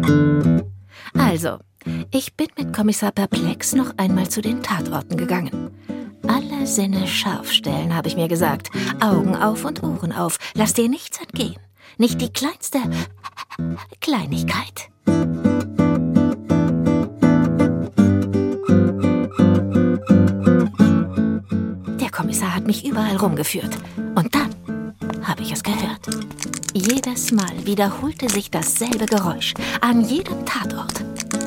Also, ich bin mit Kommissar Perplex noch einmal zu den Tatorten gegangen. Alle Sinne scharf stellen, habe ich mir gesagt. Augen auf und Ohren auf. Lass dir nichts entgehen. Nicht die kleinste Kleinigkeit. Der Kommissar hat mich überall rumgeführt. Und dann habe ich es gehört. Jedes Mal wiederholte sich dasselbe Geräusch. An jedem Tatort.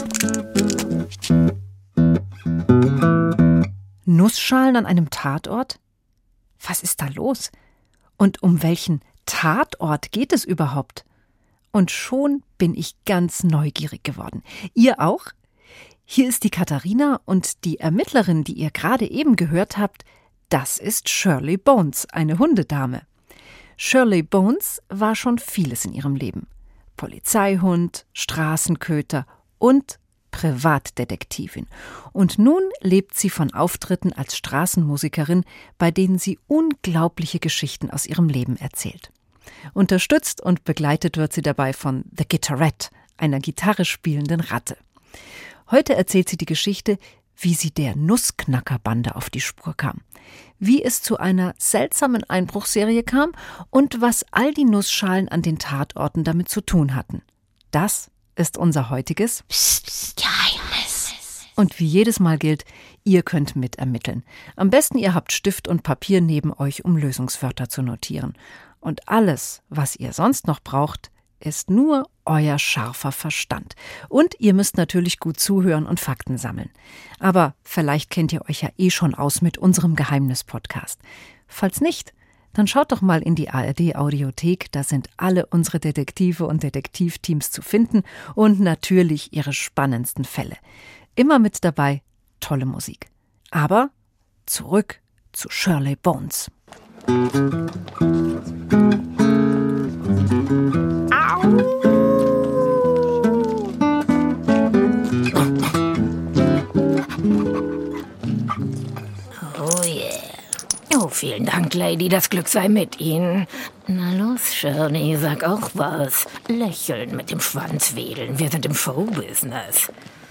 Nussschalen an einem Tatort? Was ist da los? Und um welchen Tatort geht es überhaupt? Und schon bin ich ganz neugierig geworden. Ihr auch? Hier ist die Katharina und die Ermittlerin, die ihr gerade eben gehört habt, das ist Shirley Bones, eine Hundedame. Shirley Bones war schon vieles in ihrem Leben. Polizeihund, Straßenköter und Privatdetektivin. Und nun lebt sie von Auftritten als Straßenmusikerin, bei denen sie unglaubliche Geschichten aus ihrem Leben erzählt. Unterstützt und begleitet wird sie dabei von The Guitarette, einer Gitarre spielenden Ratte. Heute erzählt sie die Geschichte, wie sie der Nussknackerbande auf die Spur kam, wie es zu einer seltsamen Einbruchsserie kam und was all die Nussschalen an den Tatorten damit zu tun hatten. Das ist unser heutiges Geheimnis. Und wie jedes Mal gilt, ihr könnt mitermitteln. Am besten ihr habt Stift und Papier neben euch, um Lösungswörter zu notieren. Und alles, was ihr sonst noch braucht, ist nur euer scharfer Verstand. Und ihr müsst natürlich gut zuhören und Fakten sammeln. Aber vielleicht kennt ihr euch ja eh schon aus mit unserem Geheimnis-Podcast. Falls nicht, dann schaut doch mal in die ARD-Audiothek, da sind alle unsere Detektive und Detektivteams zu finden und natürlich ihre spannendsten Fälle. Immer mit dabei tolle Musik. Aber zurück zu Shirley Bones. Vielen Dank, Lady, das Glück sei mit Ihnen. Na los, Shirley, sag auch was. Lächeln, mit dem Schwanz wedeln, wir sind im Showbusiness.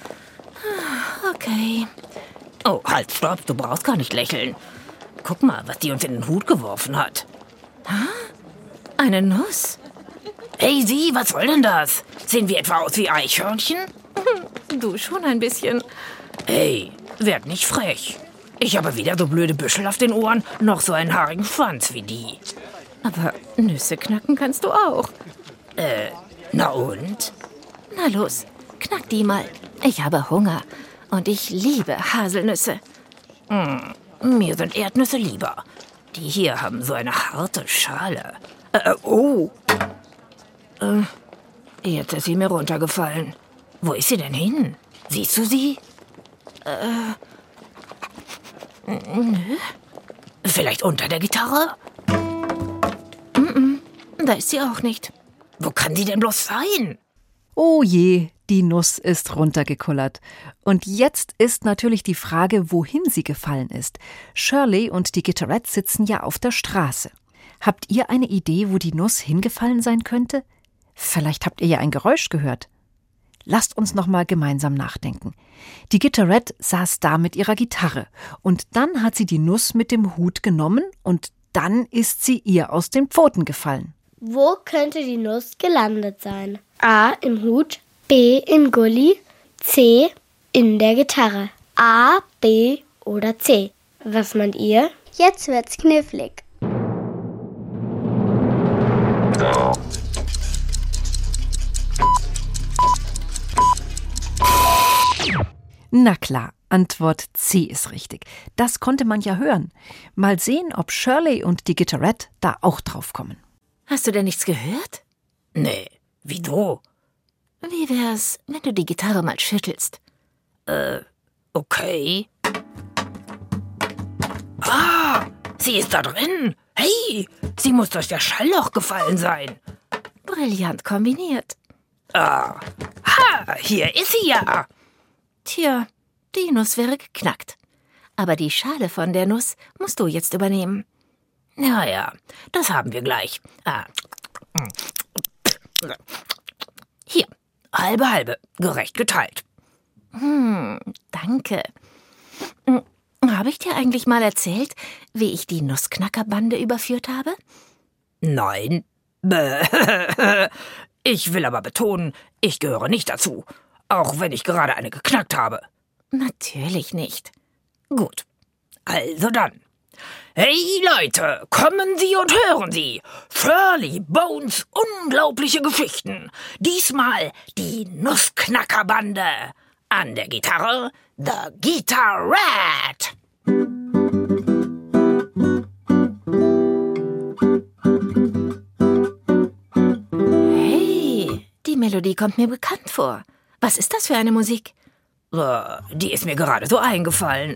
Okay. Oh, halt, stopp, du brauchst gar nicht lächeln. Guck mal, was die uns in den Hut geworfen hat. Eine Nuss? Hey, Sie, was soll denn das? Sehen wir etwa aus wie Eichhörnchen? Du schon ein bisschen. Hey, werd nicht frech. Ich habe weder so blöde Büschel auf den Ohren, noch so einen haarigen Schwanz wie die. Aber Nüsse knacken kannst du auch. Na und? Na los, knack die mal. Ich habe Hunger und ich liebe Haselnüsse. Mir sind Erdnüsse lieber. Die hier haben so eine harte Schale. Jetzt ist sie mir runtergefallen. Wo ist sie denn hin? Siehst du sie? Nö. Vielleicht unter der Gitarre? Da ist sie auch nicht. Wo kann sie denn bloß sein? Oh je, die Nuss ist runtergekullert. Und jetzt ist natürlich die Frage, wohin sie gefallen ist. Shirley und die Guitarette sitzen ja auf der Straße. Habt ihr eine Idee, wo die Nuss hingefallen sein könnte? Vielleicht habt ihr ja ein Geräusch gehört. Lasst uns noch mal gemeinsam nachdenken. Die Guitarette saß da mit ihrer Gitarre und dann hat sie die Nuss mit dem Hut genommen und dann ist sie ihr aus den Pfoten gefallen. Wo könnte die Nuss gelandet sein? A. im Hut, B. im Gully, C. in der Gitarre. A, B oder C? Was meint ihr? Jetzt wird's knifflig. Na klar, Antwort C ist richtig. Das konnte man ja hören. Mal sehen, ob Shirley und die Guitarette da auch drauf kommen. Hast du denn nichts gehört? Nee, wieso? Wie wär's, wenn du die Gitarre mal schüttelst? Okay. Sie ist da drin. Hey, sie muss durch das Schallloch gefallen sein. Brillant kombiniert. Hier ist sie ja. Tja, die Nuss wäre geknackt. Aber die Schale von der Nuss musst du jetzt übernehmen. Ja, das haben wir gleich. Hier, halbe, halbe, gerecht geteilt. Danke. Habe ich dir eigentlich mal erzählt, wie ich die Nussknackerbande überführt habe? Nein. Ich will aber betonen, ich gehöre nicht dazu, auch wenn ich gerade eine geknackt habe. Natürlich nicht. Gut, also dann. Hey Leute, kommen Sie und hören Sie. Shirley Bones unglaubliche Geschichten. Diesmal die Nussknackerbande. An der Gitarre The Guitar Rat. Hey, die Melodie kommt mir bekannt vor. Was ist das für eine Musik? Die ist mir gerade so eingefallen.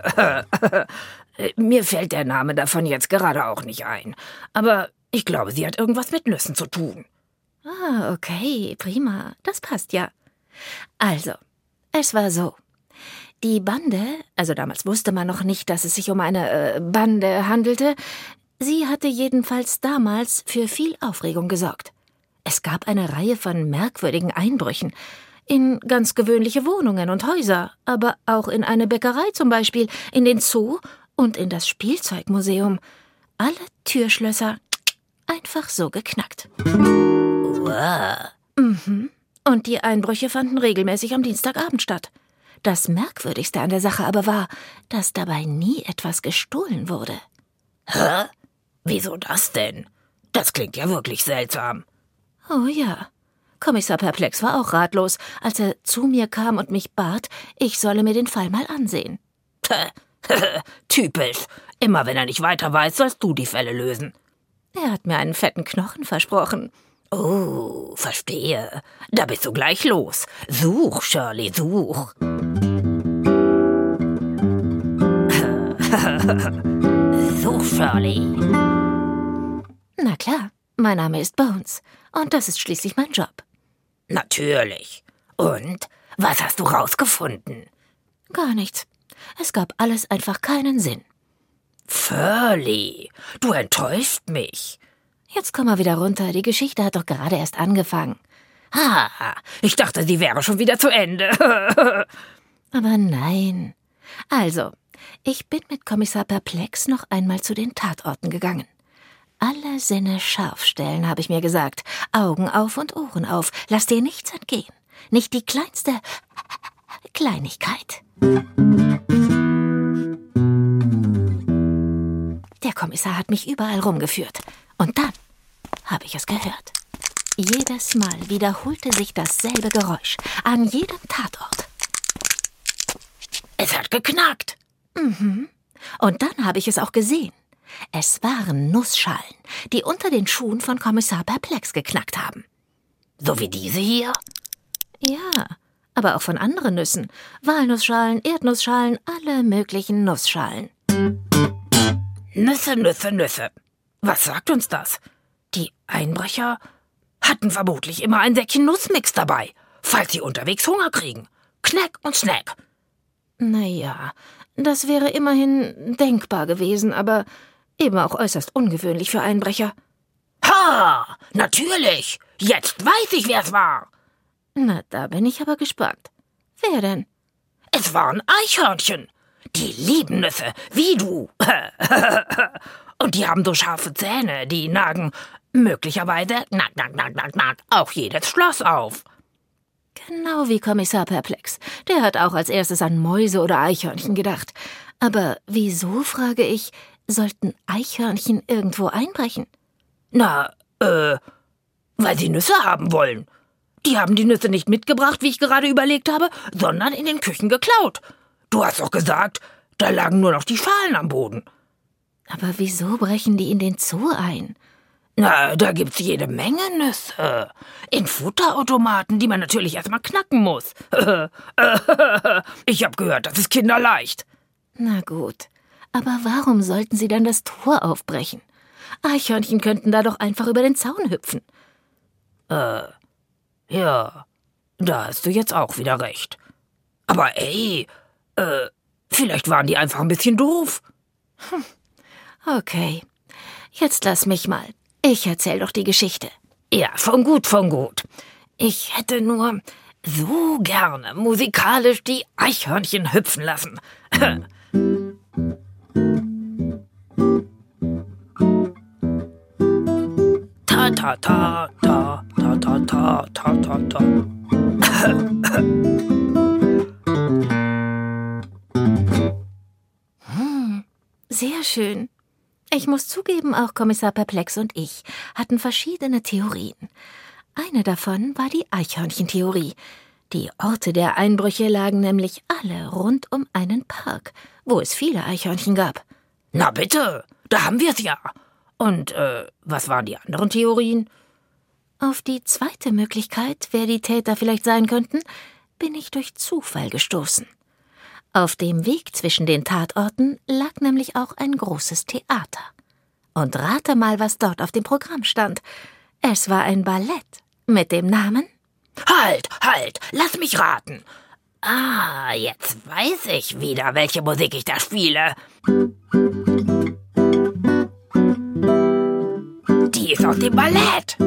Mir fällt der Name davon jetzt gerade auch nicht ein. Aber ich glaube, sie hat irgendwas mit Nüssen zu tun. Ah, okay, prima. Das passt ja. Also, es war so. Die Bande, also damals wusste man noch nicht, dass es sich um eine Bande handelte, sie hatte jedenfalls damals für viel Aufregung gesorgt. Es gab eine Reihe von merkwürdigen Einbrüchen in ganz gewöhnliche Wohnungen und Häuser, aber auch in eine Bäckerei zum Beispiel, in den Zoo und in das Spielzeugmuseum. Alle Türschlösser einfach so geknackt. Wow. Und die Einbrüche fanden regelmäßig am Dienstagabend statt. Das Merkwürdigste an der Sache aber war, dass dabei nie etwas gestohlen wurde. Hä? Wieso das denn? Das klingt ja wirklich seltsam. Oh ja. Kommissar Perplex war auch ratlos, als er zu mir kam und mich bat, ich solle mir den Fall mal ansehen. Typisch. Immer wenn er nicht weiter weiß, sollst du die Fälle lösen. Er hat mir einen fetten Knochen versprochen. Oh, verstehe. Da bist du gleich los. Such, Shirley, such. Such, Shirley. Na klar, mein Name ist Bones und das ist schließlich mein Job. Natürlich. Und? Was hast du rausgefunden? Gar nichts. Es gab alles einfach keinen Sinn. Shirley, du enttäuschst mich. Jetzt komm mal wieder runter, die Geschichte hat doch gerade erst angefangen. Ich dachte, sie wäre schon wieder zu Ende. Aber nein. Also, ich bin mit Kommissar Perplex noch einmal zu den Tatorten gegangen. Alle Sinne scharf stellen, habe ich mir gesagt. Augen auf und Ohren auf. Lass dir nichts entgehen. Nicht die kleinste Kleinigkeit. Der Kommissar hat mich überall rumgeführt. Und dann habe ich es gehört. Jedes Mal wiederholte sich dasselbe Geräusch. An jedem Tatort. Es hat geknackt. Und dann habe ich es auch gesehen. Es waren Nussschalen, die unter den Schuhen von Kommissar Perplex geknackt haben. So wie diese hier? Ja, aber auch von anderen Nüssen. Walnussschalen, Erdnussschalen, alle möglichen Nussschalen. Nüsse, Nüsse, Nüsse. Was sagt uns das? Die Einbrecher hatten vermutlich immer ein Säckchen Nussmix dabei, falls sie unterwegs Hunger kriegen. Knack und Snack. Naja, das wäre immerhin denkbar gewesen, aber eben auch äußerst ungewöhnlich für Einbrecher. Ha, natürlich. Jetzt weiß ich, wer es war. Na, da bin ich aber gespannt. Wer denn? Es waren Eichhörnchen. Die lieben Nüsse, wie du. Und die haben so scharfe Zähne, die nagen möglicherweise auch jedes Schloss auf. Genau wie Kommissar Perplex. Der hat auch als erstes an Mäuse oder Eichhörnchen gedacht. Aber wieso, frage ich, sollten Eichhörnchen irgendwo einbrechen? Na, weil sie Nüsse haben wollen. Die haben die Nüsse nicht mitgebracht, wie ich gerade überlegt habe, sondern in den Küchen geklaut. Du hast doch gesagt, da lagen nur noch die Schalen am Boden. Aber wieso brechen die in den Zoo ein? Na, da gibt's jede Menge Nüsse. In Futterautomaten, die man natürlich erstmal knacken muss. Ich hab gehört, das ist kinderleicht. Na gut, aber warum sollten sie dann das Tor aufbrechen? Eichhörnchen könnten da doch einfach über den Zaun hüpfen. Ja, da hast du jetzt auch wieder recht. Aber ey, vielleicht waren die einfach ein bisschen doof. Okay, jetzt lass mich mal. Ich erzähl doch die Geschichte. Ja, von gut, von gut. Ich hätte nur so gerne musikalisch die Eichhörnchen hüpfen lassen. Ta ta ta ta ta ta ta ta ta ta. Sehr schön. Ich muss zugeben, auch Kommissar Perplex und ich hatten verschiedene Theorien. Eine davon war die Eichhörnchen-Theorie. Die Orte der Einbrüche lagen nämlich alle rund um einen Park, wo es viele Eichhörnchen gab. Na bitte, da haben wir es ja. Und, was waren die anderen Theorien? Auf die zweite Möglichkeit, wer die Täter vielleicht sein könnten, bin ich durch Zufall gestoßen. Auf dem Weg zwischen den Tatorten lag nämlich auch ein großes Theater. Und rate mal, was dort auf dem Programm stand. Es war ein Ballett mit dem Namen... Halt, lass mich raten. Ah, jetzt weiß ich wieder, welche Musik ich da spiele. Die ist aus dem Ballett.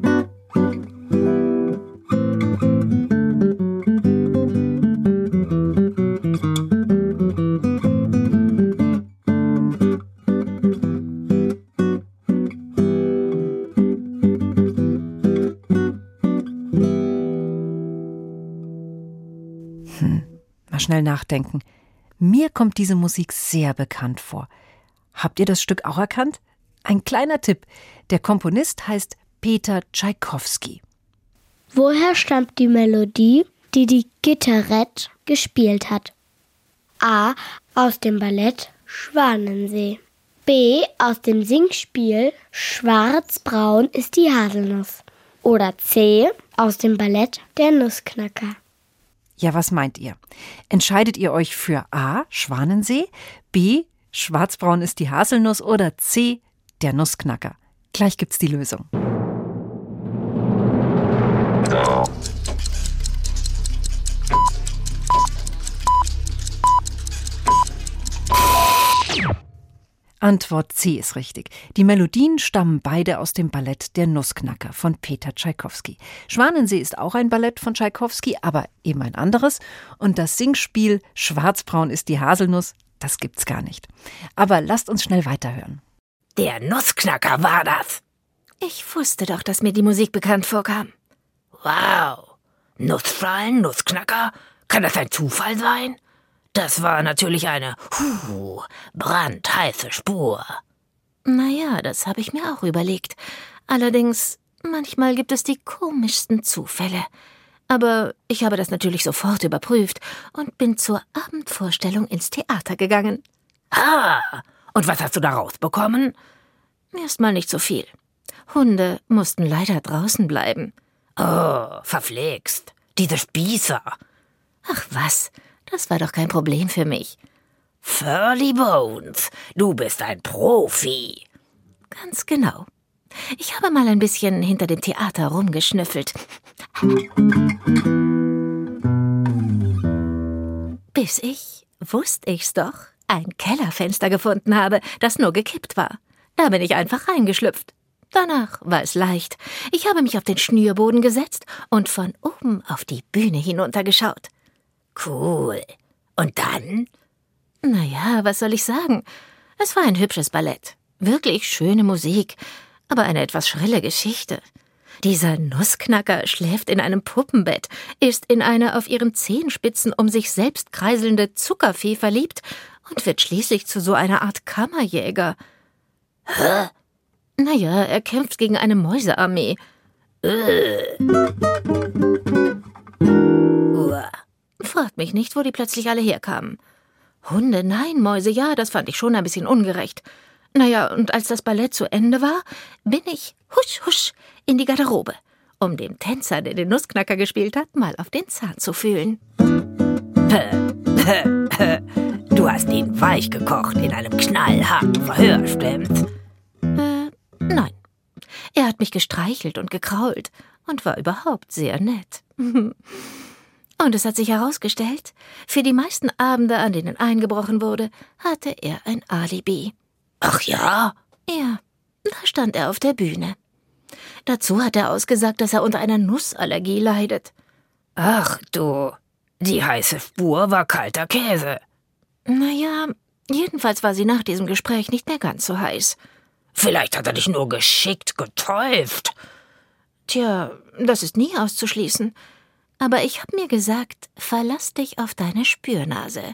Mal schnell nachdenken. Mir kommt diese Musik sehr bekannt vor. Habt ihr das Stück auch erkannt? Ein kleiner Tipp. Der Komponist heißt Peter Tschaikowski. Woher stammt die Melodie, die die Gitarette gespielt hat? A. Aus dem Ballett Schwanensee. B. Aus dem Singspiel Schwarzbraun ist die Haselnuss. Oder C. Aus dem Ballett Der Nussknacker. Ja, was meint ihr? Entscheidet ihr euch für A. Schwanensee, B. Schwarzbraun ist die Haselnuss oder C. Der Nussknacker? Gleich gibt's die Lösung. Antwort C ist richtig. Die Melodien stammen beide aus dem Ballett Der Nussknacker von Peter Tschaikowski. Schwanensee ist auch ein Ballett von Tschaikowski, aber eben ein anderes. Und das Singspiel Schwarzbraun ist die Haselnuss, das gibt's gar nicht. Aber lasst uns schnell weiterhören. Der Nussknacker war das. Ich wusste doch, dass mir die Musik bekannt vorkam. Wow. Nussschalen, Nussknacker? Kann das ein Zufall sein? Das war natürlich eine brandheiße Spur. Naja, das habe ich mir auch überlegt. Allerdings, manchmal gibt es die komischsten Zufälle. Aber ich habe das natürlich sofort überprüft und bin zur Abendvorstellung ins Theater gegangen. Ah, und was hast du da rausbekommen? Erstmal nicht so viel. Hunde mussten leider draußen bleiben. Oh, verflixt. Diese Spießer. Ach was, das war doch kein Problem für mich. Furly Bones, du bist ein Profi. Ganz genau. Ich habe mal ein bisschen hinter dem Theater rumgeschnüffelt. Bis ich, wusste ich's doch, ein Kellerfenster gefunden habe, das nur gekippt war. Da bin ich einfach reingeschlüpft. Danach war es leicht. Ich habe mich auf den Schnürboden gesetzt und von oben auf die Bühne hinuntergeschaut. Cool. Und dann? Naja, was soll ich sagen? Es war ein hübsches Ballett. Wirklich schöne Musik, aber eine etwas schrille Geschichte. Dieser Nussknacker schläft in einem Puppenbett, ist in eine auf ihren Zehenspitzen um sich selbst kreiselnde Zuckerfee verliebt und wird schließlich zu so einer Art Kammerjäger. Hä? Naja, er kämpft gegen eine Mäusearmee. Fragt mich nicht, wo die plötzlich alle herkamen. Hunde, nein, Mäuse, ja, das fand ich schon ein bisschen ungerecht. Naja, und als das Ballett zu Ende war, bin ich husch, husch in die Garderobe, um dem Tänzer, der den Nussknacker gespielt hat, mal auf den Zahn zu fühlen. Du hast ihn weich gekocht in einem knallharten Verhör, stimmt's? Nein. Er hat mich gestreichelt und gekrault und war überhaupt sehr nett. Und es hat sich herausgestellt, für die meisten Abende, an denen eingebrochen wurde, hatte er ein Alibi. Ach ja? Ja, da stand er auf der Bühne. Dazu hat er ausgesagt, dass er unter einer Nussallergie leidet. Ach du, die heiße Spur war kalter Käse. Naja, jedenfalls war sie nach diesem Gespräch nicht mehr ganz so heiß. Vielleicht hat er dich nur geschickt getäuft. Tja, das ist nie auszuschließen. Aber ich habe mir gesagt, verlass dich auf deine Spürnase.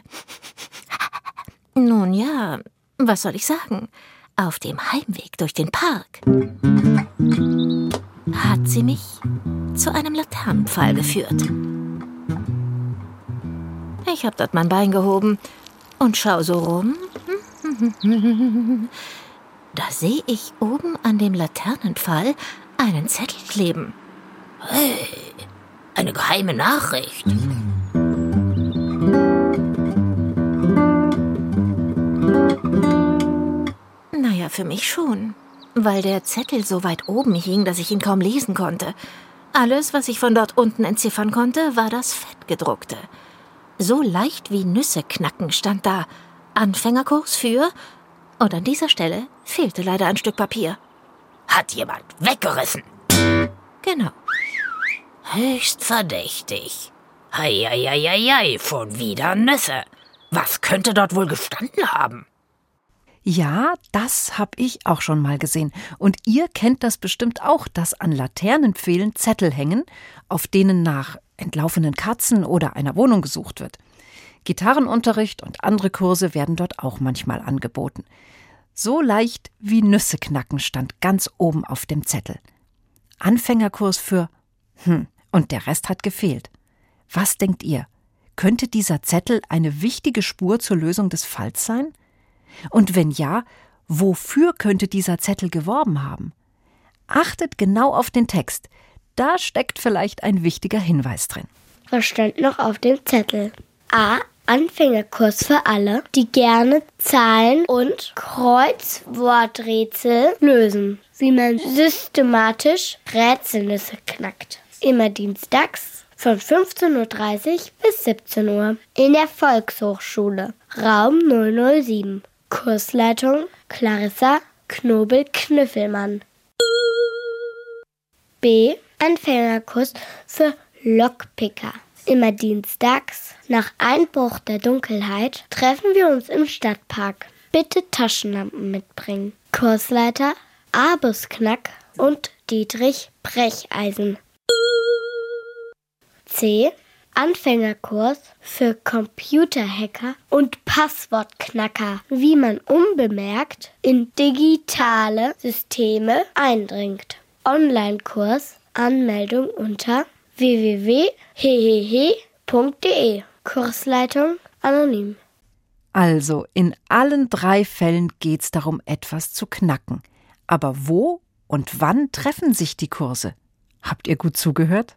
Nun ja, was soll ich sagen? Auf dem Heimweg durch den Park hat sie mich zu einem Laternenpfahl geführt. Ich habe dort mein Bein gehoben und schau so rum. Da sehe ich oben an dem Laternenpfahl einen Zettel kleben. Hey, eine geheime Nachricht. Naja, für mich schon, weil der Zettel so weit oben hing, dass ich ihn kaum lesen konnte. Alles, was ich von dort unten entziffern konnte, war das Fettgedruckte. So leicht wie Nüsse knacken stand da. Anfängerkurs für... Und an dieser Stelle fehlte leider ein Stück Papier. Hat jemand weggerissen? Genau. Höchst verdächtig. Hei, schon wieder Nüsse. Was könnte dort wohl gestanden haben? Ja, das habe ich auch schon mal gesehen. Und ihr kennt das bestimmt auch, dass an Laternenpfählen Zettel hängen, auf denen nach entlaufenen Katzen oder einer Wohnung gesucht wird. Gitarrenunterricht und andere Kurse werden dort auch manchmal angeboten. So leicht wie Nüsse knacken stand ganz oben auf dem Zettel. Anfängerkurs für und der Rest hat gefehlt. Was denkt ihr? Könnte dieser Zettel eine wichtige Spur zur Lösung des Falls sein? Und wenn ja, wofür könnte dieser Zettel geworben haben? Achtet genau auf den Text. Da steckt vielleicht ein wichtiger Hinweis drin. Was stand noch auf dem Zettel? A. Anfängerkurs für alle, die gerne Zahlen und Kreuzworträtsel lösen. Wie man systematisch Rätselnüsse knackt. Immer dienstags von 15:30 Uhr bis 17 Uhr in der Volkshochschule, Raum 007. Kursleitung Clarissa Knobel-Knüffelmann. B. Anfängerkurs für Lockpicker. Immer dienstags nach Einbruch der Dunkelheit treffen wir uns im Stadtpark. Bitte Taschenlampen mitbringen. Kursleiter Abus Knack und Dietrich Brecheisen. C. Anfängerkurs für Computerhacker und Passwortknacker, wie man unbemerkt in digitale Systeme eindringt. Online-Kurs, Anmeldung unter www.hehehe.de. Kursleitung anonym. Also, in allen 3 Fällen geht's darum, etwas zu knacken. Aber wo und wann treffen sich die Kurse? Habt ihr gut zugehört?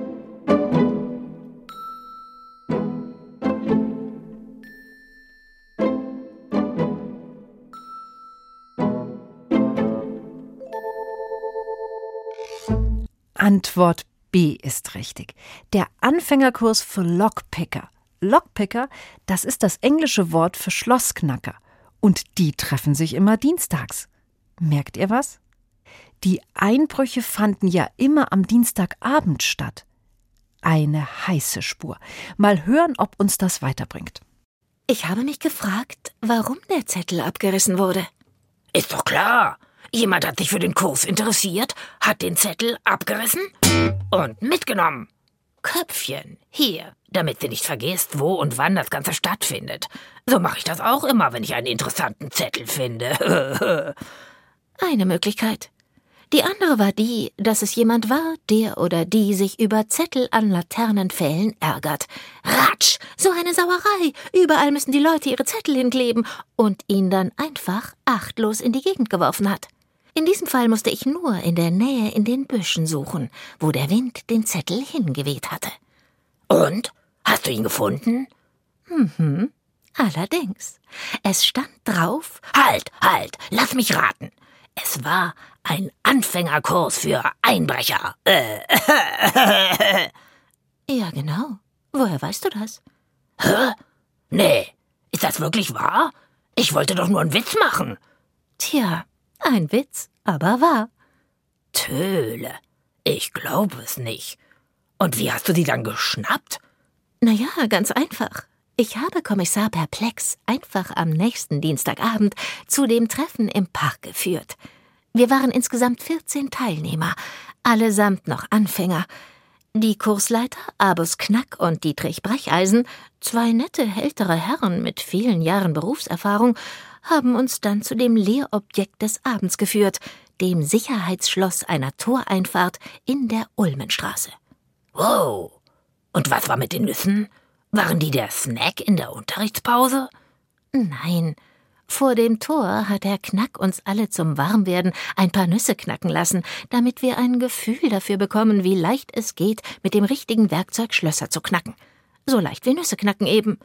Antwort B ist richtig. Der Anfängerkurs für Lockpicker. Lockpicker, das ist das englische Wort für Schlossknacker. Und die treffen sich immer dienstags. Merkt ihr was? Die Einbrüche fanden ja immer am Dienstagabend statt. Eine heiße Spur. Mal hören, ob uns das weiterbringt. Ich habe mich gefragt, warum der Zettel abgerissen wurde. Ist doch klar. Jemand hat sich für den Kurs interessiert, hat den Zettel abgerissen und mitgenommen. Köpfchen, hier, damit sie nicht vergisst, wo und wann das Ganze stattfindet. So mache ich das auch immer, wenn ich einen interessanten Zettel finde. Eine Möglichkeit. Die andere war die, dass es jemand war, der oder die sich über Zettel an Laternenpfählen ärgert. Ratsch, so eine Sauerei. Überall müssen die Leute ihre Zettel hinkleben und ihn dann einfach achtlos in die Gegend geworfen hat. In diesem Fall musste ich nur in der Nähe in den Büschen suchen, wo der Wind den Zettel hingeweht hatte. Und? Hast du ihn gefunden? Allerdings. Es stand drauf... Halt, lass mich raten. Es war ein Anfängerkurs für Einbrecher. Ja, genau. Woher weißt du das? Hä? Nee, ist das wirklich wahr? Ich wollte doch nur einen Witz machen. Tja, ein Witz, aber wahr. Töle, ich glaube es nicht. Und wie hast du die dann geschnappt? Naja, ganz einfach. Ich habe Kommissar Perplex einfach am nächsten Dienstagabend zu dem Treffen im Park geführt. Wir waren insgesamt 14 Teilnehmer, allesamt noch Anfänger. Die Kursleiter Abus Knack und Dietrich Brecheisen, 2 nette, ältere Herren mit vielen Jahren Berufserfahrung, haben uns dann zu dem Lehrobjekt des Abends geführt, dem Sicherheitsschloss einer Toreinfahrt in der Ulmenstraße. Wow! Und was war mit den Nüssen? Waren die der Snack in der Unterrichtspause? Nein, vor dem Tor hat Herr Knack uns alle zum Warmwerden ein paar Nüsse knacken lassen, damit wir ein Gefühl dafür bekommen, wie leicht es geht, mit dem richtigen Werkzeug Schlösser zu knacken. So leicht wie Nüsse knacken eben.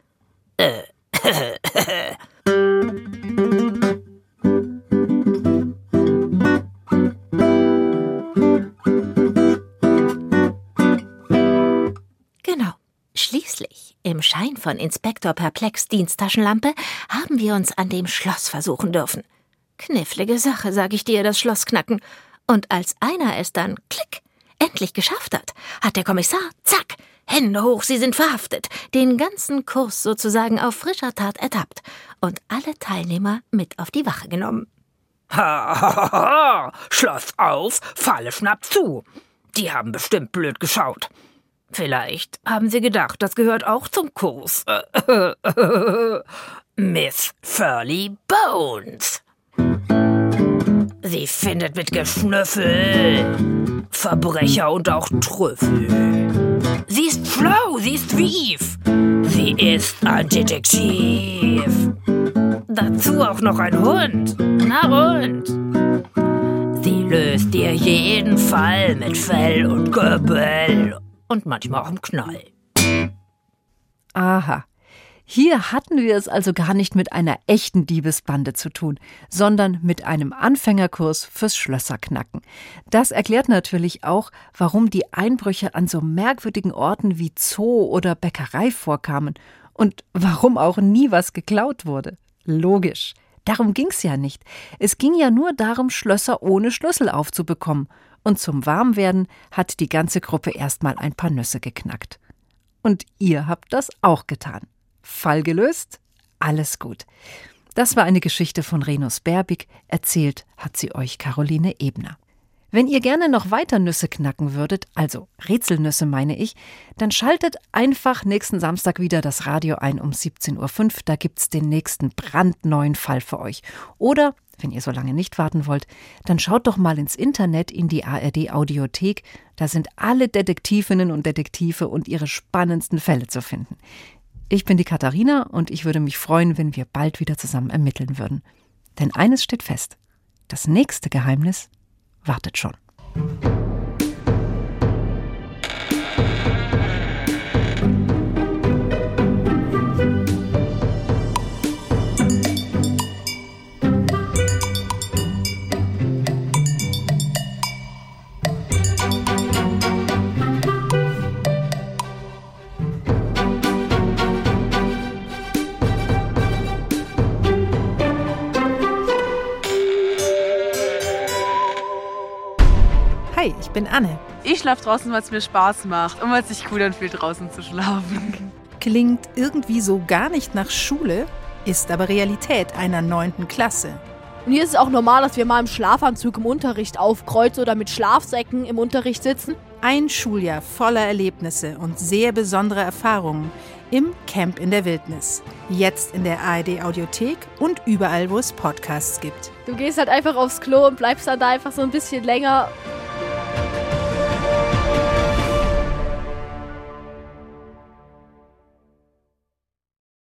Genau. Schließlich, im Schein von Inspektor Perplex Diensttaschenlampe, haben wir uns an dem Schloss versuchen dürfen. Knifflige Sache, sag ich dir, das Schloss knacken. Und als einer es dann, klick, endlich geschafft hat der Kommissar, zack, Hände hoch, Sie sind verhaftet, den ganzen Kurs sozusagen auf frischer Tat ertappt und alle Teilnehmer mit auf die Wache genommen. Ha, ha, ha, Schloss auf, Falle schnappt zu. Die haben bestimmt blöd geschaut. Vielleicht haben sie gedacht, das gehört auch zum Kurs. Miss Furly Bones. Sie findet mit Geschnüffel Verbrecher und auch Trüffel. Sie ist schlau, sie ist wief. Sie ist ein Detektiv. Dazu auch noch ein Hund. Na und? Sie löst dir jeden Fall mit Fell und Gebell. Und manchmal auch im Knall. Aha. Hier hatten wir es also gar nicht mit einer echten Diebesbande zu tun, sondern mit einem Anfängerkurs fürs Schlösserknacken. Das erklärt natürlich auch, warum die Einbrüche an so merkwürdigen Orten wie Zoo oder Bäckerei vorkamen und warum auch nie was geklaut wurde. Logisch. Darum ging's ja nicht. Es ging ja nur darum, Schlösser ohne Schlüssel aufzubekommen. Und zum Warmwerden hat die ganze Gruppe erstmal ein paar Nüsse geknackt. Und ihr habt das auch getan. Fall gelöst, alles gut. Das war eine Geschichte von Renus Berbig, erzählt hat sie euch Caroline Ebner. Wenn ihr gerne noch weiter Nüsse knacken würdet, also Rätselnüsse meine ich, dann schaltet einfach nächsten Samstag wieder das Radio ein um 17.05 Uhr, da gibt's den nächsten brandneuen Fall für euch. Oder, wenn ihr so lange nicht warten wollt, dann schaut doch mal ins Internet in die ARD-Audiothek, da sind alle Detektivinnen und Detektive und ihre spannendsten Fälle zu finden. Ich bin die Katharina und ich würde mich freuen, wenn wir bald wieder zusammen ermitteln würden. Denn eines steht fest, das nächste Geheimnis wartet schon. Hi, ich bin Anne. Ich schlafe draußen, weil es mir Spaß macht und weil es sich cool anfühlt, draußen zu schlafen. Klingt irgendwie so gar nicht nach Schule, ist aber Realität einer 9. Klasse. Und hier ist es auch normal, dass wir mal im Schlafanzug im Unterricht aufkreuzen oder mit Schlafsäcken im Unterricht sitzen. Ein Schuljahr voller Erlebnisse und sehr besondere Erfahrungen im Camp in der Wildnis. Jetzt in der ARD-Audiothek und überall, wo es Podcasts gibt. Du gehst halt einfach aufs Klo und bleibst dann da einfach so ein bisschen länger